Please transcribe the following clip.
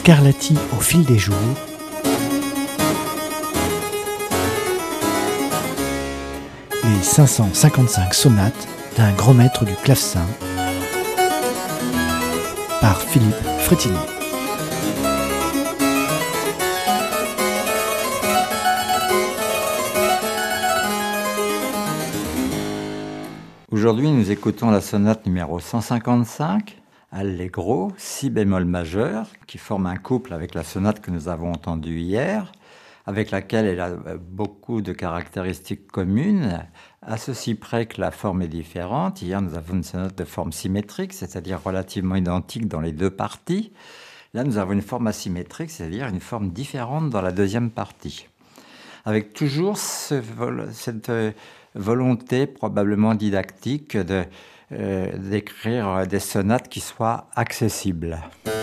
Scarlatti au fil des jours. Les 555 sonates d'un grand maître du clavecin par Philippe Frétinier. Aujourd'hui, nous écoutons la sonate numéro 155, Allegro, si bémol majeur, qui forme un couple avec la sonate que nous avons entendue hier, avec laquelle elle a beaucoup de caractéristiques communes, à ceci près que la forme est différente. Hier, nous avons une sonate de forme symétrique, c'est-à-dire relativement identique dans les deux parties. Là, nous avons une forme asymétrique, c'est-à-dire une forme différente dans la deuxième partie. Avec toujours cette volonté probablement didactique d'écrire des sonates qui soient accessibles.